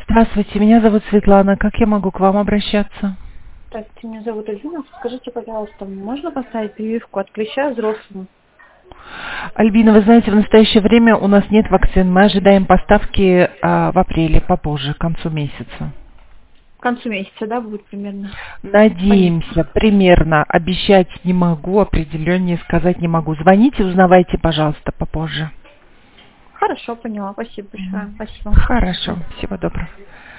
Здравствуйте, меня зовут Светлана. Как я могу к вам обращаться? Здравствуйте, меня зовут Альбина. Скажите, пожалуйста, можно поставить прививку от клеща взрослым? Альбина, вы знаете, в настоящее время у нас нет вакцин. Мы ожидаем поставки в апреле, попозже, к концу месяца. К концу месяца, да, будет примерно? Понятно. Надеемся, примерно. Обещать не могу, определеннее сказать не могу. Звоните, узнавайте, пожалуйста, попозже. Хорошо, поняла. Спасибо большое. Спасибо. Хорошо, всего доброго.